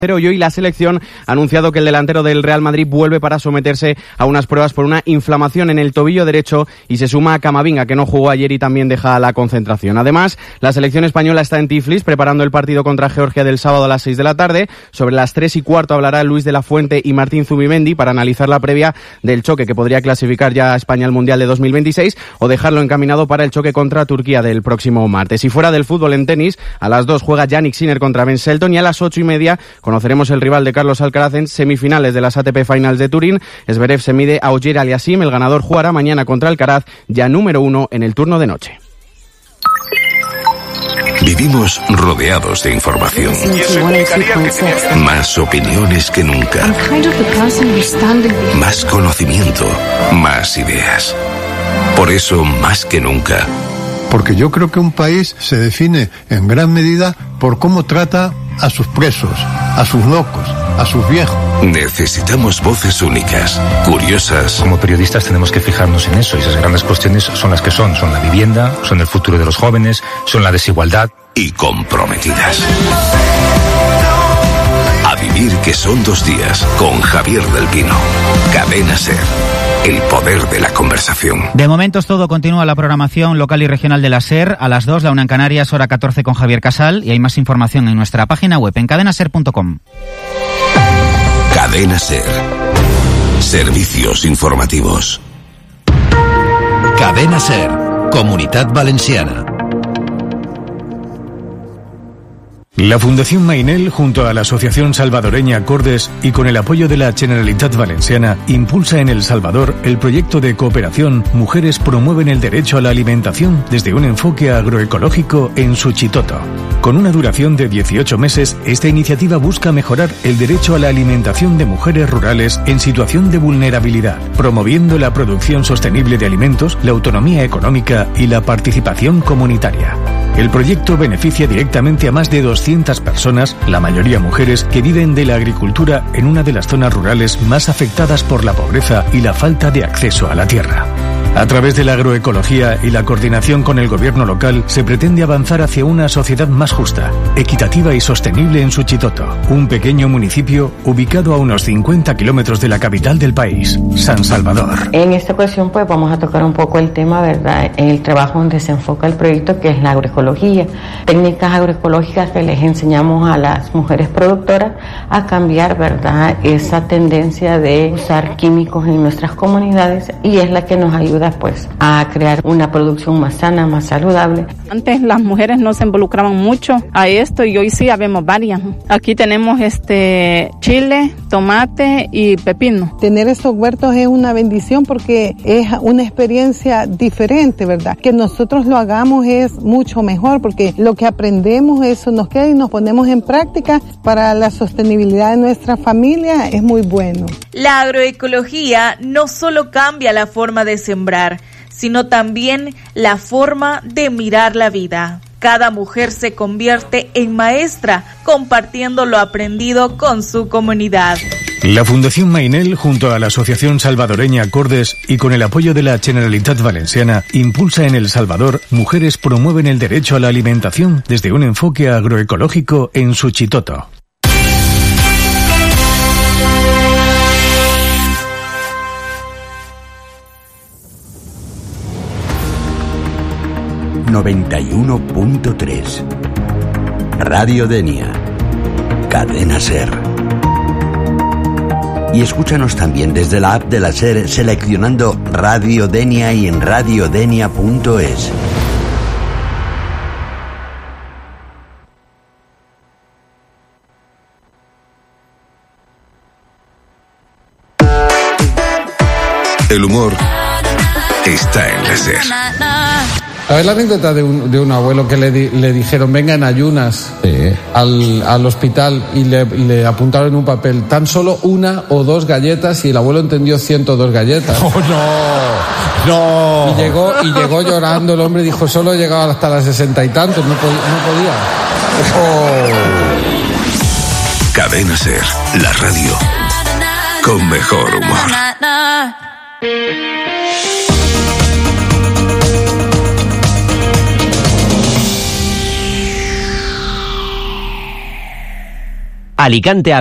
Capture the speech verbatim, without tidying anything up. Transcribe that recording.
Pero hoy la selección ha anunciado que el delantero del Real Madrid vuelve para someterse a unas pruebas por una inflamación en el tobillo derecho y se suma a Camavinga, que no jugó ayer y también deja la concentración. Además, la selección española está en Tiflis preparando el partido contra Georgia del sábado a las seis de la tarde. Sobre las tres y cuarto hablará Luis de la Fuente y Martín Zubimendi para analizar la previa del choque que podría clasificar ya a España al Mundial de dos mil veintiséis o dejarlo encaminado para el choque contra Turquía del próximo martes. Y fuera del fútbol, en tenis, a las dos juega Jannik Sinner contra Ben Shelton y a las ocho y media conoceremos el rival de Carlos Alcaraz en semifinales de las A T P Finals de Turín. Zverev se mide a Ogier Aliassime. El ganador jugará mañana contra Alcaraz, ya número uno en el turno de noche. Vivimos rodeados de información. Más opiniones que nunca. Más conocimiento. Más ideas. Por eso, más que nunca. Porque yo creo que un país se define en gran medida por cómo trata a sus presos, a sus locos, a sus viejos. Necesitamos voces únicas, curiosas. Como periodistas tenemos que fijarnos en eso, y esas grandes cuestiones son las que son. Son la vivienda, son el futuro de los jóvenes, son la desigualdad. Y comprometidas. A vivir, que son dos días, con Javier del Pino. Cadena SER. El poder de la conversación. De momento es todo. Continúa la programación local y regional de la SER. A las dos, la una en Canarias, hora catorce con Javier Casal. Y hay más información en nuestra página web en cadena ser punto com. Cadena SER. Servicios informativos. Cadena SER. Comunitat Valenciana. La Fundación Mainel, junto a la Asociación Salvadoreña Cordes y con el apoyo de la Generalitat Valenciana, impulsa en El Salvador el proyecto de cooperación Mujeres promueven el derecho a la alimentación desde un enfoque agroecológico en Suchitoto. Con una duración de dieciocho meses, esta iniciativa busca mejorar el derecho a la alimentación de mujeres rurales en situación de vulnerabilidad, promoviendo la producción sostenible de alimentos, la autonomía económica y la participación comunitaria. El proyecto beneficia directamente a más de doscientas personas, la mayoría mujeres, que viven de la agricultura en una de las zonas rurales más afectadas por la pobreza y la falta de acceso a la tierra. A través de la agroecología y la coordinación con el gobierno local, se pretende avanzar hacia una sociedad más justa, equitativa y sostenible en Suchitoto, un pequeño municipio ubicado a unos cincuenta kilómetros de la capital del país, San Salvador. En esta ocasión, pues vamos a tocar un poco el tema, ¿verdad?, en el trabajo donde se enfoca el proyecto, que es la agroecología. Técnicas agroecológicas que les enseñamos a las mujeres productoras a cambiar, ¿verdad?, esa tendencia de usar químicos en nuestras comunidades, y es la que nos ayuda pues a crear una producción más sana, más saludable. Antes las mujeres no se involucraban mucho a esto y hoy sí habemos varias. Aquí tenemos este chile, tomate y pepino. Tener estos huertos es una bendición porque es una experiencia diferente, ¿verdad? Que nosotros lo hagamos es mucho mejor porque lo que aprendemos, eso nos queda y nos ponemos en práctica para la sostenibilidad de nuestra familia, es muy bueno. La agroecología no solo cambia la forma de sembrar, sino también la forma de mirar la vida. Cada mujer se convierte en maestra, compartiendo lo aprendido con su comunidad. La Fundación Mainel, junto a la Asociación Salvadoreña Cordes y con el apoyo de la Generalitat Valenciana, impulsa en El Salvador Mujeres promueven el derecho a la alimentación desde un enfoque agroecológico en Suchitoto. noventa y uno punto tres. Radio Denia. Cadena SER. Y escúchanos también desde la app de la SER seleccionando Radio Denia y en radiodenia punto es. El humor está en la SER. ¿Sabes la anécdota de un, de un abuelo que le, di, le dijeron venga en ayunas sí. al, al hospital y le, le apuntaron en un papel tan solo una o dos galletas y el abuelo entendió ciento dos galletas? ¡Oh, no! ¡No! Y llegó, y llegó llorando el hombre, dijo solo he llegado hasta las sesenta y tantos, no, pod, no podía. Oh. Cadena SER, la radio con mejor humor. Alicante